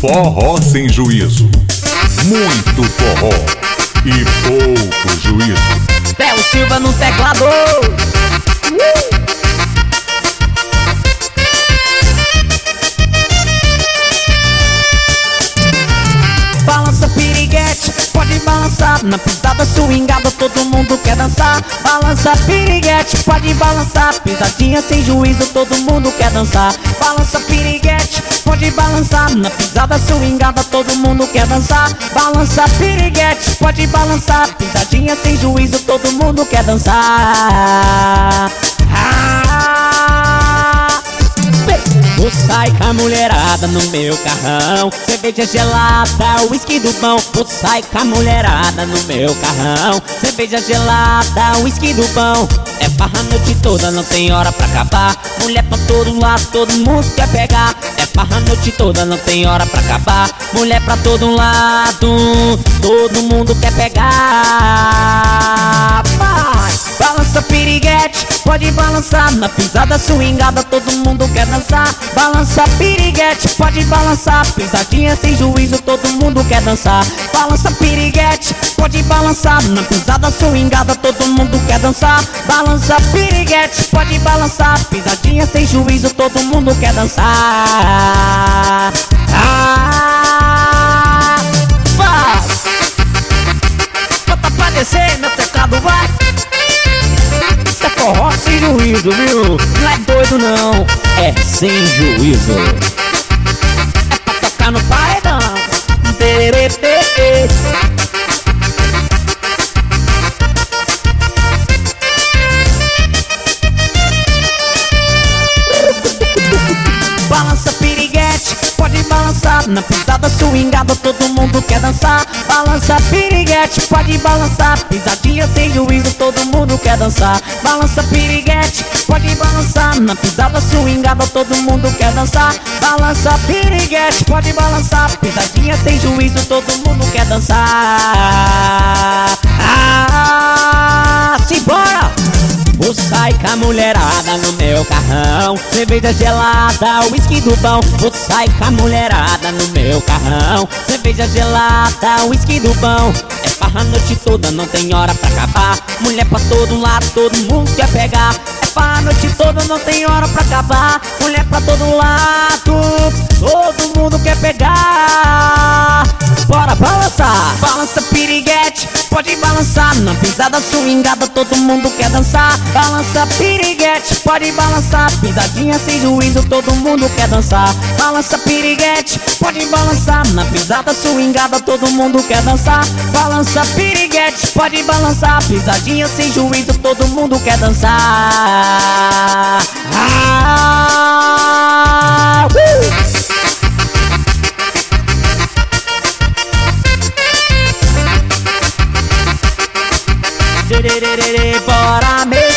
Forró sem juízo. Muito forró e pouco juízo. Theo Silva no teclado. Balança piriguete, pode balançar. Na pisada swingada todo mundo quer dançar. Balança piriguete, pode balançar. Pisadinha sem juízo todo mundo quer dançar. Balança piriguete, pode balançar. Na pisada swingada todo mundo quer dançar. Balança piriguete, pode balançar. Pisadinha sem juízo todo mundo quer dançar. Vou sair com a mulherada no meu carrão, cerveja gelada, uísque do bom. Vou sair com a mulherada no meu carrão, cerveja gelada, uísque do bom. É farra a noite toda, não tem hora pra acabar. Mulher pra todo lado, todo mundo quer pegar. É farra a noite toda, não tem hora pra acabar. Mulher pra todo lado, todo mundo quer pegar. Vai! Balança piriguete, pode balançar. Na pisada swingada todo mundo quer dançar. Balança piriguete, pode balançar. Pisadinha sem juízo todo mundo quer dançar. Balança piriguete, pode balançar. Na pisada swingada todo mundo quer dançar. Balança piriguete, pode balançar. Pisadinha sem juízo todo mundo quer dançar. Vai! Bota pra descer, meu teclado vai. Isso é forró sem juízo, viu? Não é doido não, é sem juízo. É pra tocar no paredão. Balança piriguete, pode balançar. Na pisada swingada todo mundo quer dançar. Balança piriguete, pode balançar. Pisadinha sem juízo todo mundo quer dançar. Balança piriguete, pode balançar. Na pisada swingada todo mundo quer dançar. Balança piriguete, pode balançar. Pisadinha sem juízo todo mundo quer dançar. Simbora! Vou sair com a mulherada no meu carrão, cerveja gelada, uísque do bom. Vou sair com a mulherada no meu carrão, cerveja gelada, uísque do bom. É farra a noite toda, não tem hora pra acabar. Mulher pra todo lado, todo mundo quer pegar. É farra a noite toda, não tem hora pra acabar. Mulher pra todo lado, todo mundo quer pegar. Bora balançar! Balança piriguete, pode balançar. Na pisada swingada todo mundo quer dançar. Balança piriguete, pode balançar. Pisadinha sem juízo todo mundo quer dançar. Balança piriguete, pode balançar. Na pisada swingada todo mundo quer dançar. Balança piriguete, pode balançar. Pisadinha sem juízo todo mundo quer dançar. Bora, meu!